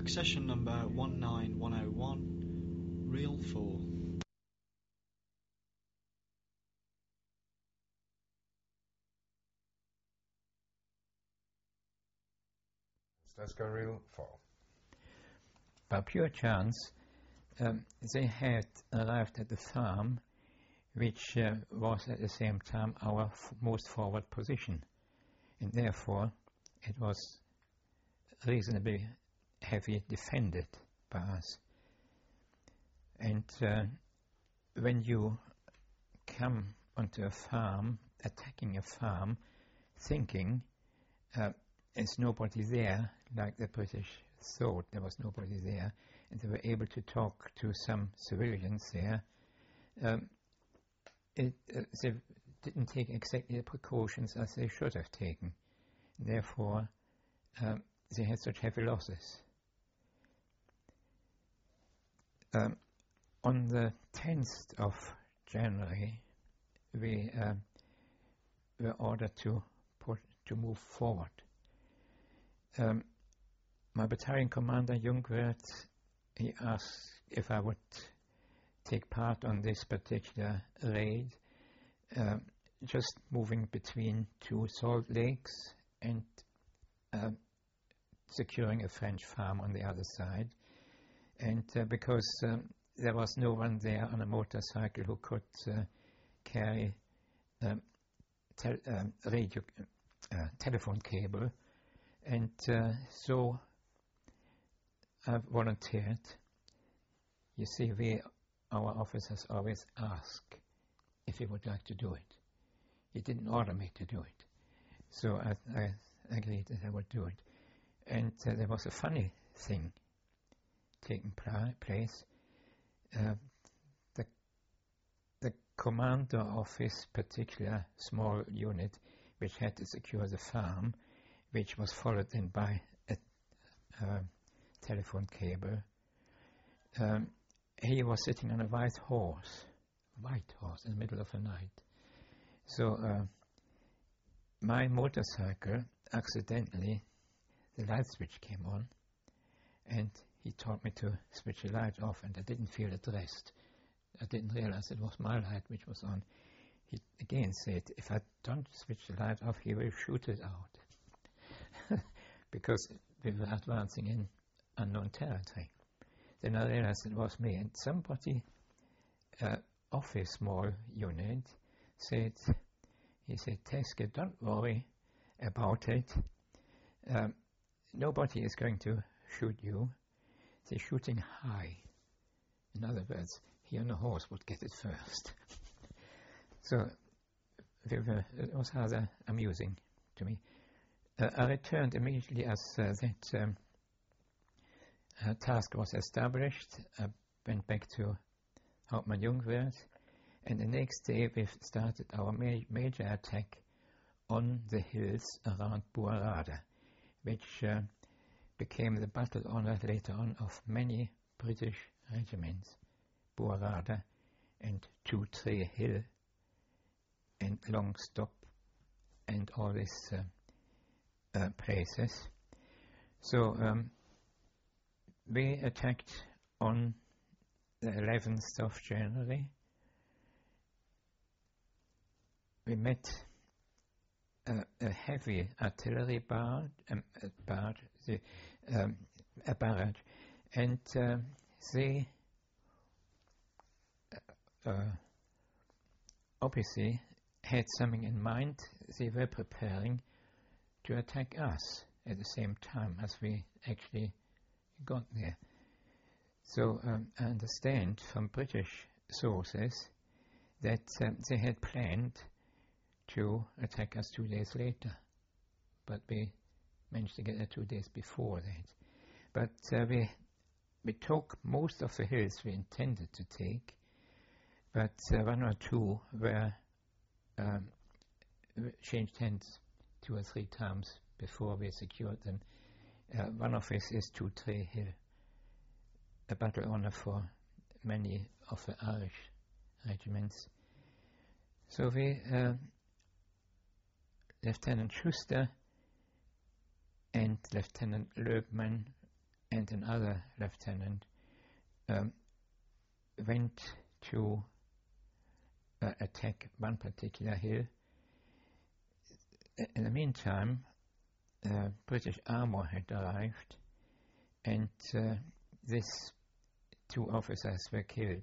Accession number 19101, reel 4. Let's go reel 4. By pure chance, they had arrived at the farm, which was at the same time our most forward position, and therefore it was reasonably heavily defended by us. And when you come onto a farm, attacking a farm, thinking there's nobody there, like the British thought there was nobody there, and they were able to talk to some civilians there, they didn't take exactly the precautions as they should have taken. Therefore, they had such heavy losses. On the 10th of January, we were ordered to move forward. My battalion commander, Jungwirth, he asked if I would take part on this particular raid, just moving between two salt lakes and securing a French farm on the other side. And because there was no one there on a motorcycle who could carry telephone cable, and so I volunteered. You see, our officers always ask if he would like to do it. He didn't order me to do it, so I agreed that I would do it. And there was a funny thing taking place. The commander of this particular small unit, which had to secure the farm, which was followed in by a telephone cable, he was sitting on a white horse in the middle of the night. So my motorcycle, accidentally, the light switch came on, and he told me to switch the light off, and I didn't feel at rest. I didn't realize it was my light which was on. He again said, if I don't switch the light off, he will shoot it out. Because we were advancing in unknown territory. Then I realized it was me, and somebody of his small unit said, Teske, don't worry about it. Nobody is going to shoot you. They're shooting high. In other words, he on the horse would get it first. So it was rather amusing to me. I returned immediately as that task was established. I went back to Hauptmann Jungwirth, and the next day we started our major attack on the hills around Buarada, which became the battle honor later on of many British regiments. Buarada and Two Tree Hill and Longstop and all these places. So we attacked on the 11th of January. We met a heavy artillery barrage, and they obviously had something in mind. They were preparing to attack us at the same time as we actually got there. So I understand from British sources that they had planned to attack us 2 days later, but we managed to get there 2 days before that. But we took most of the hills we intended to take, but one or two were changed hands 2 or 3 times before we secured them. One of these is Two Tree Hill, a battle honor for many of the Irish regiments. So we, Lieutenant Schuster and Lieutenant Loebmann and another lieutenant went to attack one particular hill. In the meantime, British armour had arrived, and these two officers were killed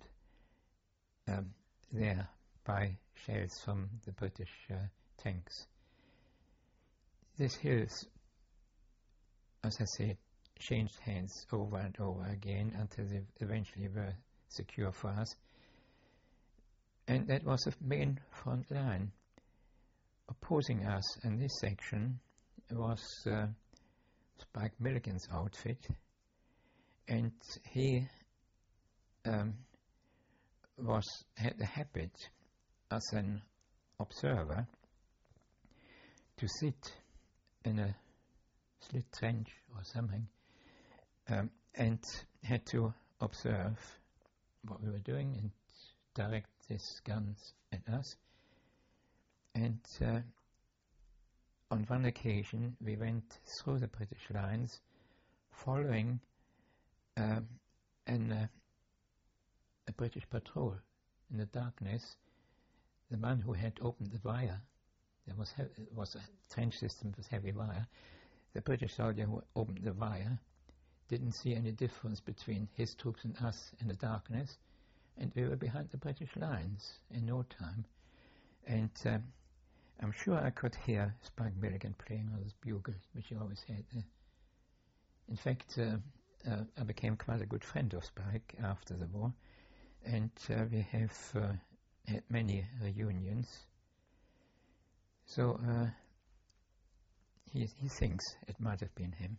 there by shells from the British tanks. These hills, as I said, changed hands over and over again until they eventually were secure for us. And that was the main front line. Opposing us in this section was Spike Milligan's outfit, and he had the habit as an observer to sit in a slit trench or something and had to observe what we were doing and direct his guns at us. And on one occasion we went through the British lines following a British patrol in the darkness. The man who had opened the wire, there was a trench system with heavy wire. The British soldier who opened the wire didn't see any difference between his troops and us in the darkness, and we were behind the British lines in no time. And I'm sure I could hear Spike Milligan playing on his bugle, which he always had. In fact, I became quite a good friend of Spike after the war, and we have had many reunions. So he thinks it might have been him.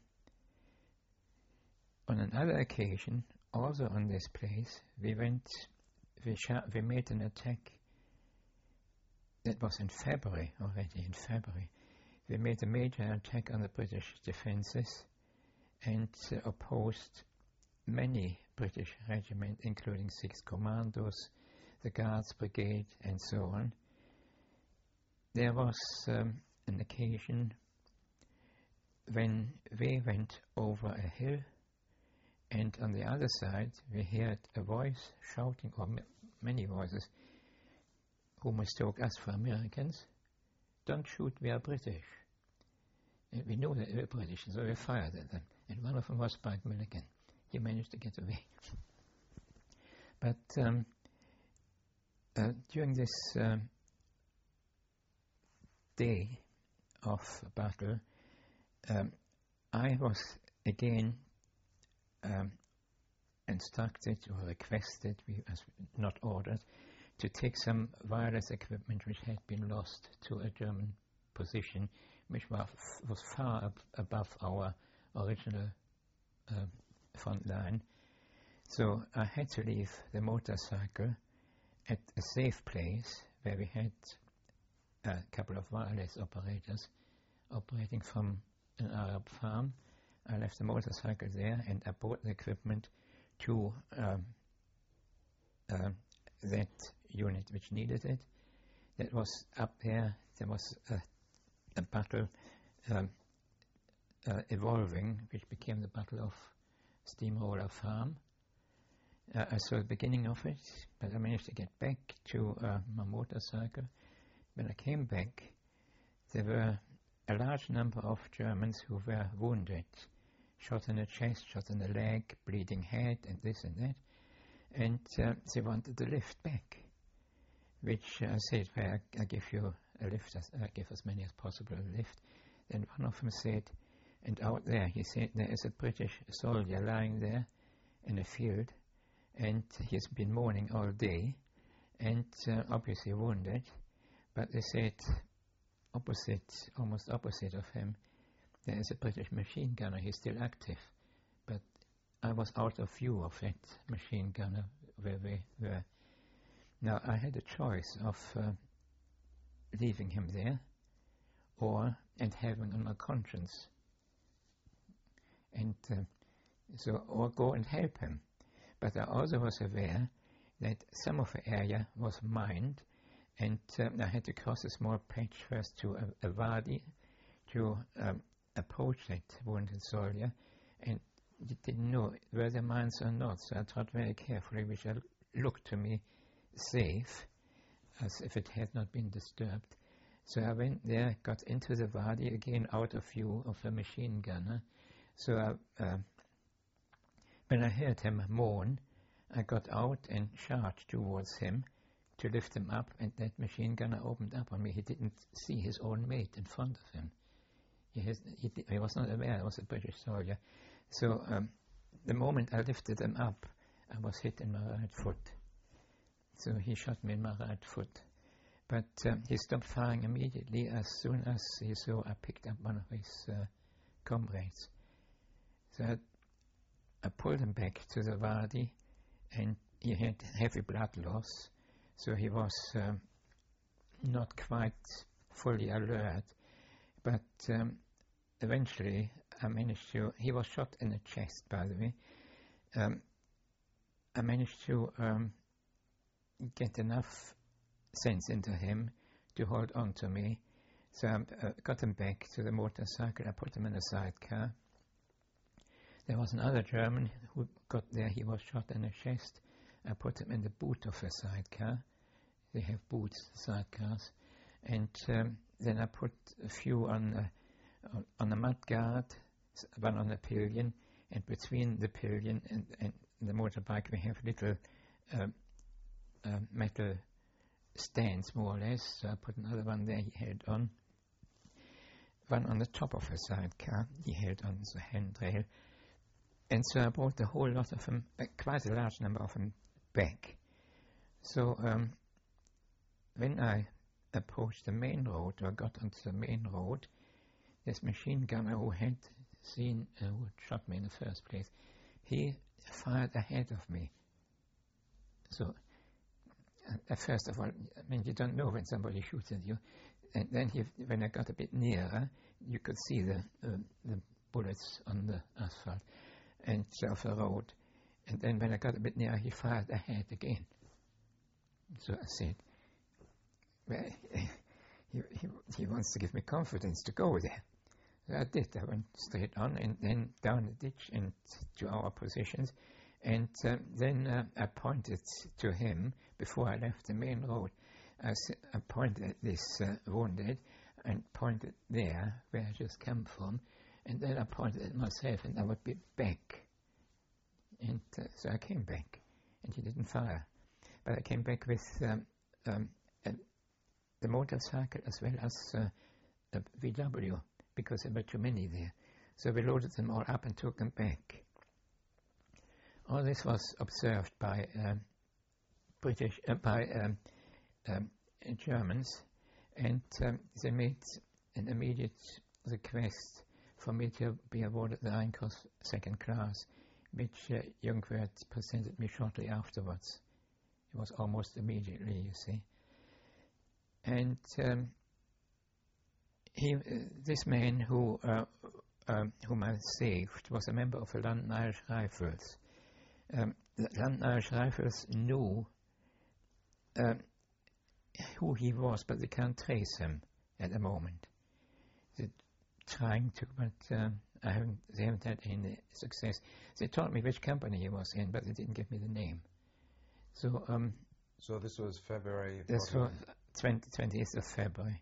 On another occasion, also on this place, we made an attack. That was in February, already in February. We made a major attack on the British defences and opposed many British regiments, including 6 Commandos, the Guards Brigade, and so on. There was an occasion when we went over a hill, and on the other side we heard a voice shouting, or many voices, who mistook us for Americans. "Don't shoot, we are British." And we knew that we were British, so we fired at them. And one of them was Spike Milligan. He managed to get away. But during this day of battle, I was again instructed or requested, not ordered, to take some wireless equipment which had been lost to a German position, which was far above our original front line. So I had to leave the motorcycle at a safe place where we had a couple of wireless operators operating from an Arab farm. I left the motorcycle there and I brought the equipment to that unit which needed it. That was up there. There was a battle evolving, which became the Battle of Steamroller Farm. I saw the beginning of it, but I managed to get back to my motorcycle. When I came back, there were a large number of Germans who were wounded, shot in the chest, shot in the leg, bleeding head, and this and that. And they wanted the lift back, which I said, well, I give you a lift, I give as many as possible a lift. Then one of them said, and out there, he said, there is a British soldier lying there in a field, and he's been mourning all day, and obviously wounded, but they said, almost opposite of him, there is a British machine gunner, he's still active. But I was out of view of that machine gunner where we were. Now I had a choice of leaving him there and having on my conscience, and or go and help him. But I also was aware that some of the area was mined, and I had to cross a small patch first to a wadi to approach that wounded soldier, and you didn't know were there mines or not, so I thought very carefully which looked to me safe, as if it had not been disturbed. So I went there, got into the wadi again, out of view of the machine gunner. So when I heard him moan, I got out and charged towards him to lift him up, and that machine gunner opened up on me. He didn't see his own mate in front of him. He was not aware I was a British soldier. So the moment I lifted him up, I was hit in my right foot. So he shot me in my right foot. But he stopped firing immediately as soon as he saw I picked up one of his comrades. So I pulled him back to the wadi, and he had heavy blood loss, so he was not quite fully alert. But eventually I managed to, he was shot in the chest, by the way. I managed to get enough sense into him to hold on to me. So I got him back to the motorcycle. I put him in a sidecar. There was another German who got there. He was shot in the chest. I put him in the boot of a sidecar. They have boots, sidecars. And then I put a few on a mud guard, one on a pillion, and between the pillion and the motorbike we have little metal stands, more or less. So I put another one there, he held on. One on the top of a sidecar, he held on the handrail. And so I brought the whole lot of them, quite a large number of them, back. So when I approached the main road, or got onto the main road, this machine gunner who had seen, who had shot me in the first place, he fired ahead of me. So first of all, I mean, you don't know when somebody shoots at you. And then when I got a bit nearer, you could see the bullets on the asphalt and off the road. And then when I got a bit nearer, he fired ahead again. So I said, well, he wants to give me confidence to go there. So I did. I went straight on and then down the ditch and to our positions. And then I pointed to him before I left the main road. I pointed at this wounded and pointed there where I just come from. And then I pointed at myself, and I would be back. And so I came back, and he didn't fire. But I came back with the motorcycle as well as a VW, because there were too many there. So we loaded them all up and took them back. All this was observed by Germans, and they made an immediate request for me to be awarded the Rheinkreuz second class, which Jungwirth presented me shortly afterwards. It was almost immediately, you see. And this man whom I saved was a member of the London Irish Rifles. The London Irish Rifles knew who he was, but they can't trace him at the moment. They're trying to, but they haven't had any success. They told me which company he was in, but they didn't give me the name. So so this was February 14th? This was 20th of February.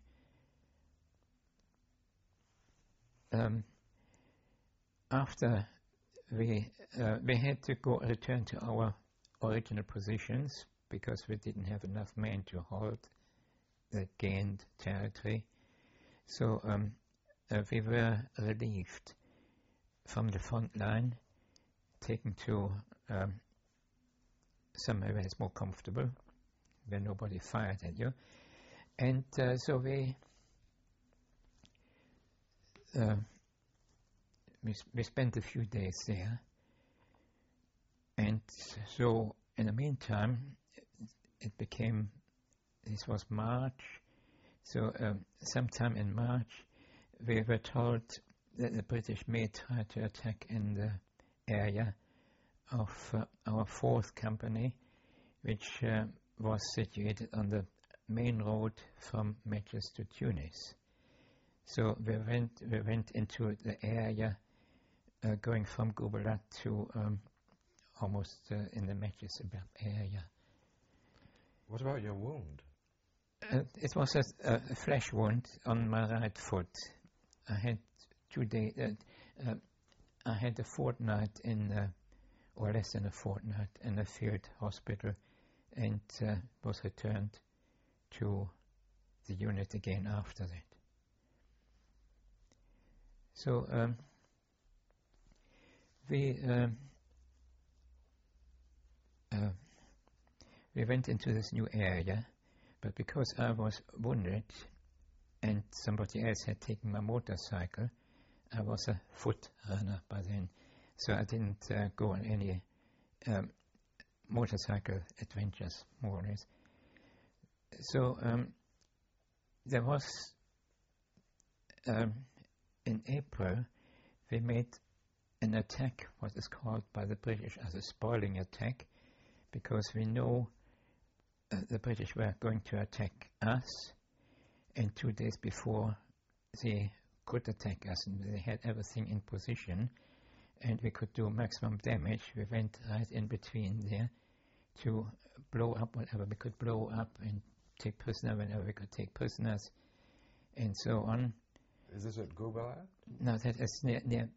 After we had to return to our original positions because we didn't have enough men to hold the gained territory. So we were relieved from the front line, taken to somewhere where it's more comfortable, where nobody fired at you. And so we spent a few days there. And so in the meantime, it became, this was March, so sometime in March, we were told that the British may try to attack in the area of our 4th company, which was situated on the main road from Metz to Tunis. So we went into the area going from Gubelat to almost in the Medjugorje area. What about your wound? It was a flesh wound on my right foot. I had 2 days. I had a fortnight or less than a fortnight, in a field hospital, and was returned to the unit again after that. So we went into this new area, but because I was wounded and somebody else had taken my motorcycle, I was a foot runner by then, so I didn't go on any motorcycle adventures, more or less. So there was, in April, we made an attack, what is called by the British as a spoiling attack, because we know the British were going to attack us, and 2 days before they could attack us, and they had everything in position, and we could do maximum damage. We went right in between there to blow up whatever we could blow up and take prisoner whenever we could take prisoners, and so on. Is this at Gubelat? No, that is near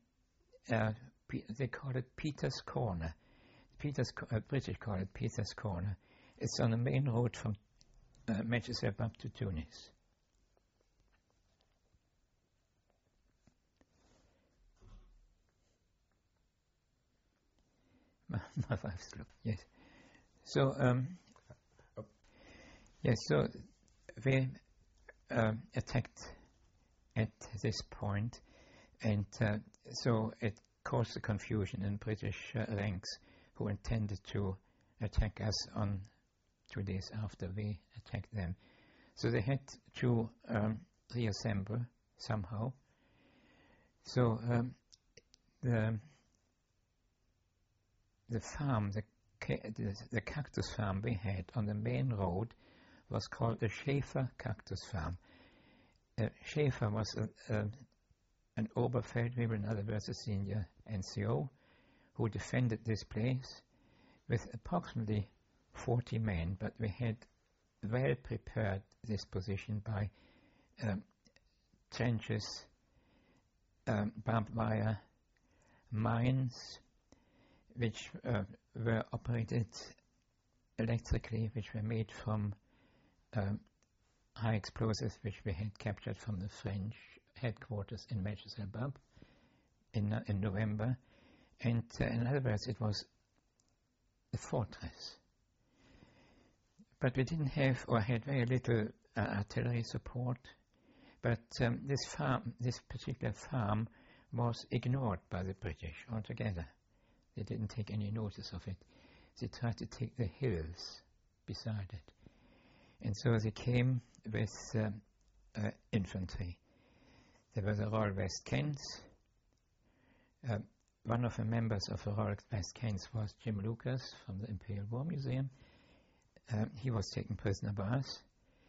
they call it Peter's Corner. British call it Peter's Corner. It's on the main road from Medjugorje up to Tunis. My wife's look, yes. So, yes, so we attacked at this point, and so it caused a confusion in British ranks who intended to attack us on 2 days after we attacked them. So they had to reassemble somehow. So the farm, the cactus farm we had on the main road was called the Schäfer Cactus Farm. Schäfer was an Oberfeldwebel, in other words, a senior NCO, who defended this place with approximately 40 men, but we had well prepared this position by trenches, barbed wire, mines, which were operated electrically, which were made from high explosives, which we had captured from the French headquarters in Medjugorje in November. And in other words, it was a fortress. But we didn't have, or had very little artillery support. But this particular farm was ignored by the British altogether. They didn't take any notice of it. They tried to take the hills beside it. And so they came with infantry. There were the Royal West Kents. One of the members of the Royal West Kents was Jim Lucas from the Imperial War Museum. He was taken prisoner by us.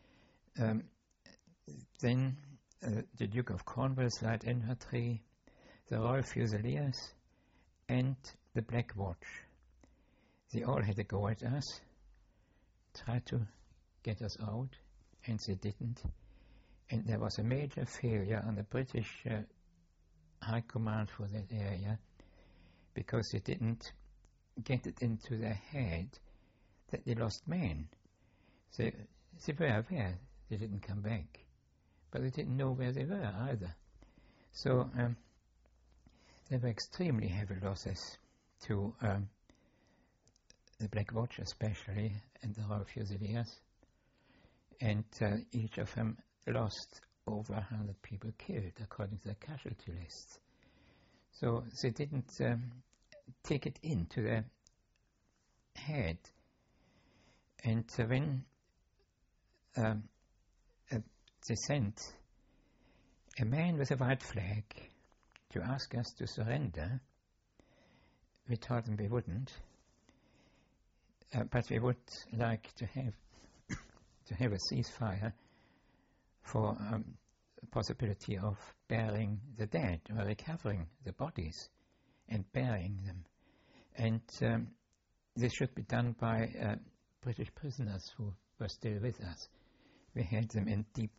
Then the Duke of Cornwall's Light Infantry, the Royal Fusiliers, and the Black Watch. They all had a go at us, tried to get us out, and they didn't. And there was a major failure on the British High Command for that area, because they didn't get it into their head that they lost men. They were aware they didn't come back, but they didn't know where they were either. So there were extremely heavy losses to the Black Watch especially, and the Royal Fusiliers, and each of them lost over 100 people killed according to the casualty lists. So they didn't take it into their head. And when they sent a man with a white flag to ask us to surrender, we told them we wouldn't, but we would like to have a ceasefire for the possibility of burying the dead or recovering the bodies. and burying them. And this should be done by British prisoners who were still with us. We had them in deep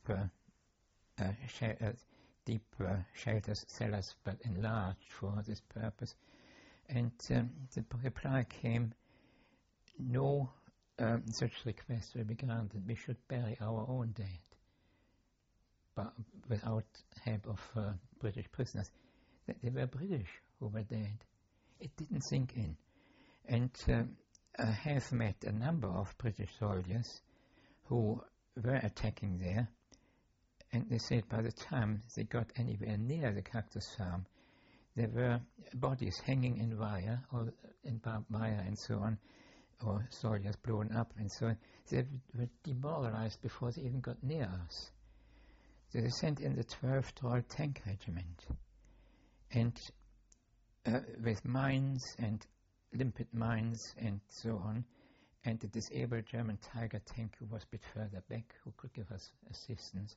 shelters, cellars, but enlarged for this purpose. And the reply came, no such request will be granted. We should bury our own dead, but without help of British prisoners. They were British who were dead. It didn't sink in. And I have met a number of British soldiers who were attacking there, and they said by the time they got anywhere near the Cactus Farm, there were bodies hanging in wire, or in barbed wire and so on, or soldiers blown up and so on. They were demoralized before they even got near us. So they sent in the 12th Royal Tank Regiment, and with mines and limpet mines and so on, and the disabled German Tiger tank who was a bit further back, who could give us assistance,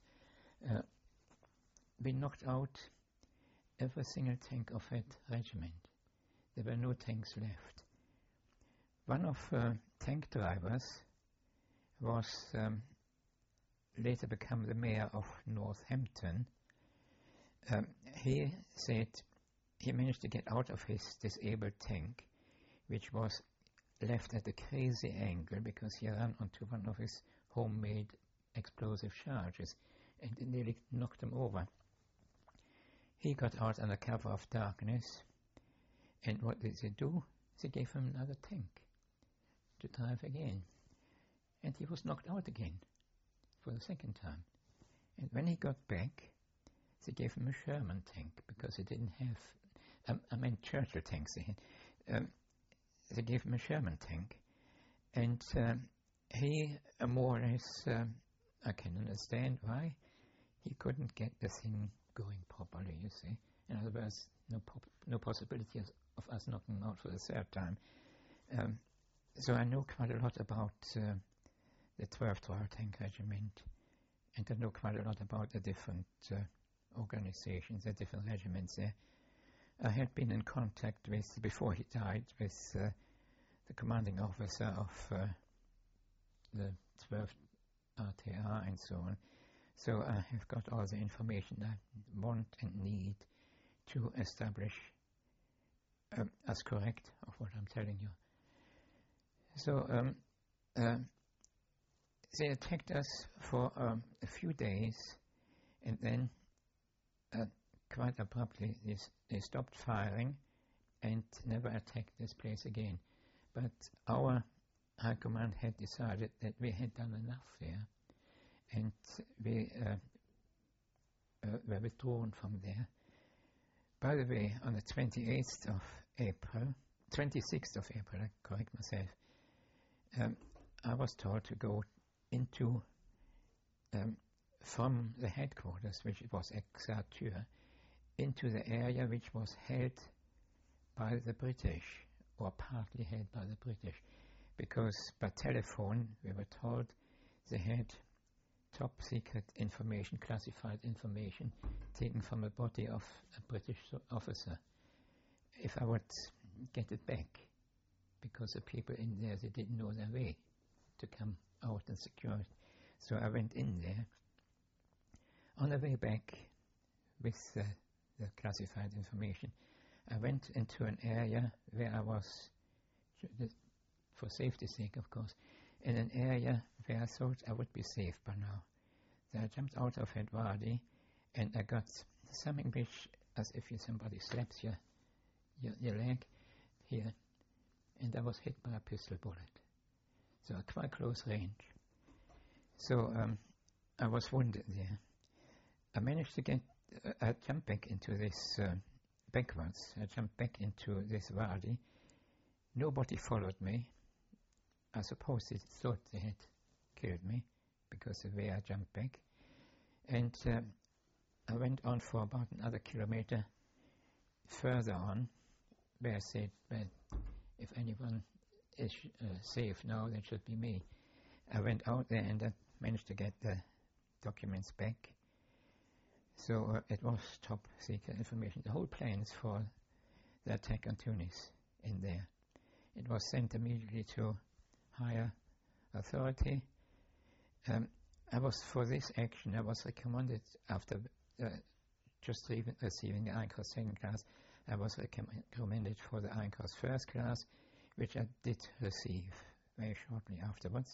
we knocked out every single tank of that regiment. There were no tanks left. One of tank drivers was later become the mayor of Northampton. He said he managed to get out of his disabled tank, which was left at a crazy angle because he ran onto one of his homemade explosive charges and it nearly knocked him over. He got out under cover of darkness, and what did they do? They gave him another tank to drive again, and he was knocked out again for the second time. And when he got back, they gave him a Sherman tank because he didn't have, I meant Churchill tanks they had. They gave him a Sherman tank, and he more or less, I can understand why, he couldn't get the thing going properly, you see. In other words, no possibility of us knocking him out for the third time. So I know quite a lot about the 12th Royal Tank Regiment, and I know quite a lot about the different organizations, the different regiments there. I had been in contact with, before he died, with the commanding officer of the 12th RTR and so on. So I have got all the information I want and need to establish as correct of what I'm telling you. So they attacked us for a few days, and then quite abruptly they stopped firing and never attacked this place again. But our High Command had decided that we had done enough there, and we were withdrawn from there. By the way, on the 26th of April, I correct myself, I was told to go into, from the headquarters, which was Exarture, into the area which was held by the British, or partly held by the British, because by telephone we were told they had top secret information, classified information, taken from a body of a British officer. If I would get it back, because the people in there, they didn't know their way to come out and secure it. So I went in there. On the way back with the classified information, I went into an area where I was, for safety's sake of course, in an area where I thought I would be safe by now. So I jumped out of that wadi and I got something which, as if somebody slaps your leg here, and I was hit by a pistol bullet. So at quite close range. So I was wounded there. I managed to I jumped back into this, backwards. I jumped back into this wadi. Nobody followed me. I suppose they thought they had killed me because of the way I jumped back. And I went on for about another kilometer further on, where I said, well, if anyone is safe now, that should be me. I went out there and I managed to get the documents back. So it was top secret information. The whole plans for the attack on Tunis in there. It was sent immediately to higher authority. For this action, I was recommended after just receiving the ICOS second class. I was recommended for the ICOS first class, which I did receive very shortly afterwards.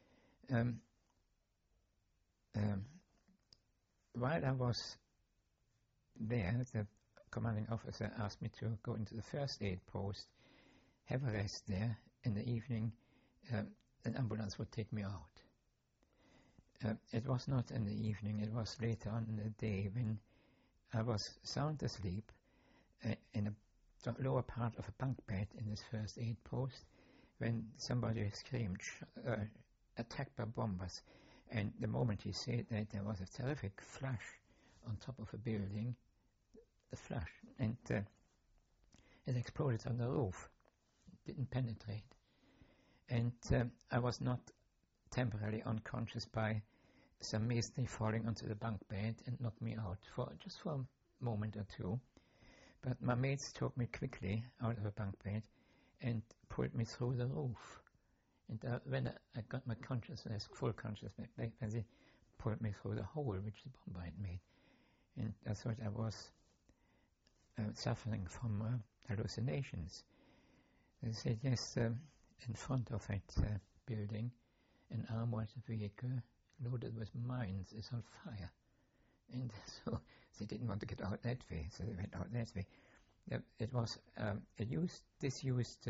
While I was there, the commanding officer asked me to go into the first aid post, have a rest there. In the evening, an ambulance would take me out. It was not in the evening, it was later on in the day when I was sound asleep in the lower part of a bunk bed in this first aid post when somebody screamed, attacked by bombers. And the moment he said that, there was a terrific flash on top of a building, the flash, and it exploded on the roof. It didn't penetrate. And I was not temporarily unconscious by some masonry falling onto the bunk bed and knocked me out just for a moment or two. But my mates took me quickly out of the bunk bed and pulled me through the roof. And when I got my consciousness, full consciousness back, they pulled me through the hole which the bomber had made. And I thought I was suffering from hallucinations. They said, yes, in front of that building, an armored vehicle loaded with mines is on fire. And so they didn't want to get out that way, so they went out that way. It was disused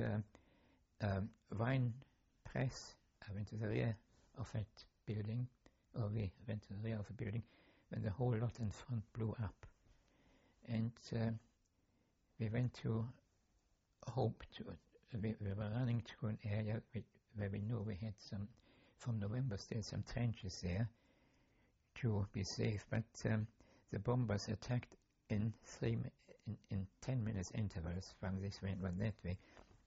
wine press. I went to the rear of that building, or we went to the rear of the building, when the whole lot in front blew up. And we went to we were running to an area where we knew we had from November still some trenches there to be safe, but the bombers attacked in 10 minutes intervals from this way and one that way.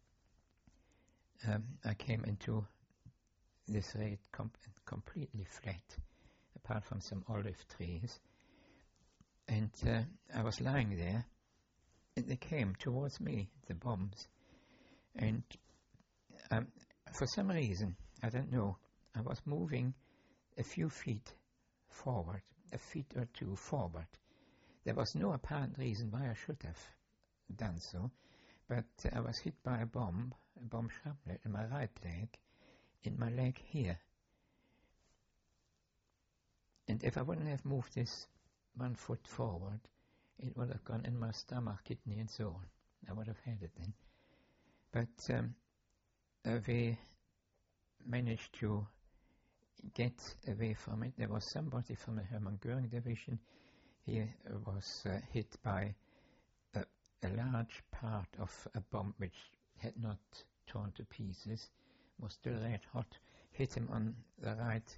I came into this raid completely flat, apart from some olive trees, and I was lying there, and they came towards me, the bombs, and for some reason, I don't know, I was moving a few feet forward, a feet or two forward. There was no apparent reason why I should have done so, but I was hit by a bomb shrapnel in my right leg, in my leg here. And if I wouldn't have moved this 1 foot forward, it would have gone in my stomach, kidney and so on. I would have had it then. But we managed to get away from it. There was somebody from the Hermann Göring division. He was hit by a large part of a bomb which had not torn to pieces, was still red hot, hit him on the right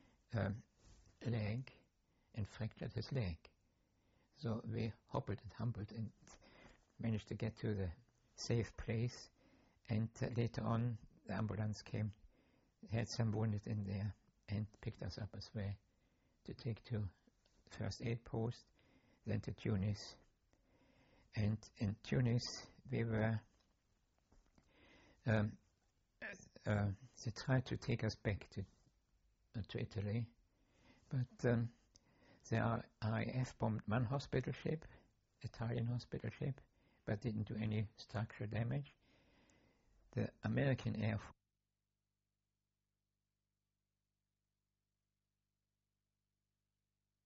leg and fractured his leg. So we hobbled and humbled and managed to get to the safe place, and later on the ambulance came, had some wounded in there and picked us up as well to take to first aid post, then to Tunis. And in Tunis we were they tried to take us back to Italy, but the RAF bombed one hospital ship, Italian hospital ship, but didn't do any structural damage. The American Air Force